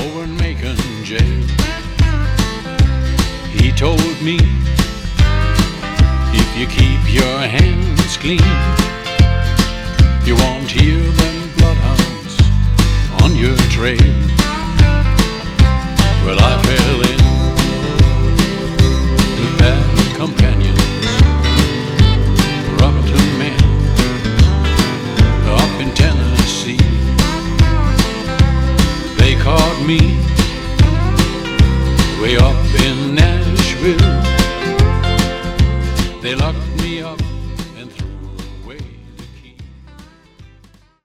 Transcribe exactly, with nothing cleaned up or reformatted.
over in Macon jail. He told me, if you keep your hands clean, you won't hear them bloodhounds on your trail. Well, I fell in with bad companions, Roberton men up in Tennessee. They caught me way up in Nashville. They locked